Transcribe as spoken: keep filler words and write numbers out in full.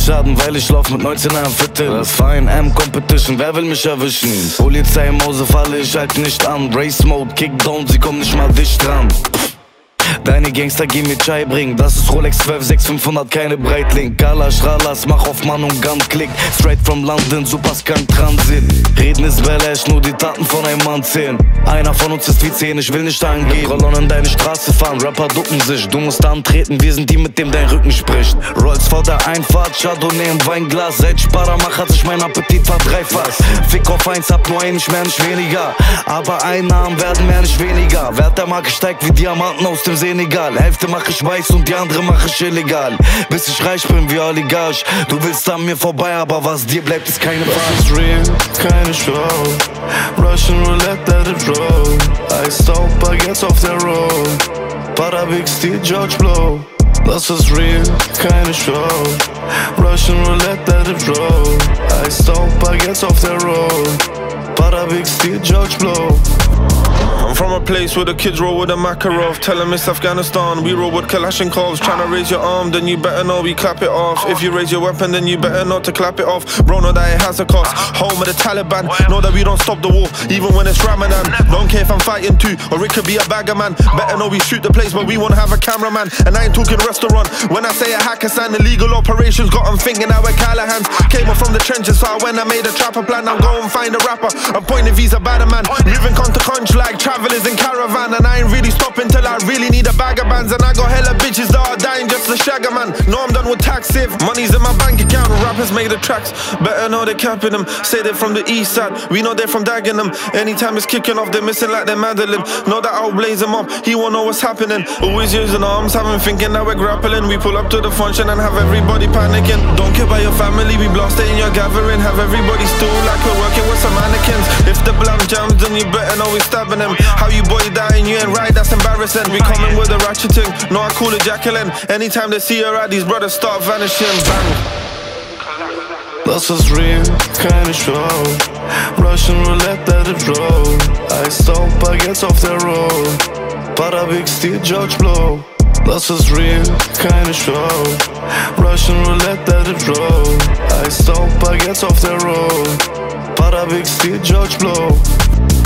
Schaden, weil ich lauf mit neunzehn am Viertel. Das war ein M-Competition, wer will mich erwischen? Polizei im Hause, falle ich halt nicht an. Race Mode, Kickdown, sie kommen nicht mal dicht dran. Deine Gangster gehen mir Chai bringen. Das ist Rolex zwölf sechs fünfhundert, keine Breitling. Kalash, Ralas, mach auf Mann und Gun, klick. Straight from London, Superskank Transit. Reden ist Belash, nur die Taten von einem Mann zählen. Einer von uns ist wie zehn, ich will nicht angehen. Rollon in deine Straße fahren, Rapper ducken sich. Du musst antreten, wir sind die, mit dem dein Rücken spricht. Rolls vor der Einfahrt, Chardonnay im Weinglas. Seit Sparermach hat sich mein Appetit verdreifacht. Fick auf eins, hab nur einen, nicht mehr, nicht weniger. Aber Einnahmen werden mehr, nicht weniger. Wert der Marke steigt wie Diamanten aus dem Senegal. Hälfte mach ich weiß und die andere mach ich illegal. Bis ich reich bin wie Oligarch. Du willst an mir vorbei, aber was dir bleibt, ist keine Wahl. Das ist real, keine Show. Russian Roulette, let it roll. I stop, baguettes off the road. Bada big Steve George Blow. Das ist real, keine Show. Russian Roulette, let it roll. I stop, baguettes off the road. Bada big Steve George Blow. I'm from a place where the kids roll with a Makarov. Tell them it's Afghanistan, we roll with Kalashnikovs. Tryna raise your arm, then you better know we clap it off. If you raise your weapon, then you better not to clap it off. Bro, know that it has a cost. Home of the Taliban, know that we don't stop the war, even when it's Ramadan. Don't care if I'm fighting too, or it could be a bagger man. Better know we shoot the place, but we wanna have a cameraman. And I ain't talking restaurant, when I say a Hakkasan, illegal operations got them thinking that we're Callahans. Came up from the trenches, so when I made a trapper plan, I'm going find a rapper. I'm pointing visa bad man, moving con to conch like travelers in caravan. And I ain't really stopping till I really need a bag of bands. And I got hella bitches that are dying just to shag a man. No, I'm done with tax if money's in my bank account. Rappers make the tracks, better know they're capping them. Say they're from the east side, we know they're from Dagenham. Anytime it's kicking off, they're missing like they're Madeline. Know that I'll blaze them up, he won't know what's happening. Always using arms, having thinking that we're grappling. We pull up to the function and have everybody panicking. Don't care about your family, we blast it in your gathering. Have everybody stool like we're working with some mannequins. If the blam jams, then you better know we're stabbing them. How you boy dying, you ain't right, that's embarrassing. We coming with a ratcheting, no I call it Jacqueline. Anytime they see her out, these brothers start vanishing. Bang. Das ist real, keine Show. Russian Roulette, let it roll. I stop, baguettes off the road. Bada big Steve George Blow. Das ist real, keine Show. Russian Roulette, let it roll. I stop, baguettes off the road. Bada big Steve George Blow.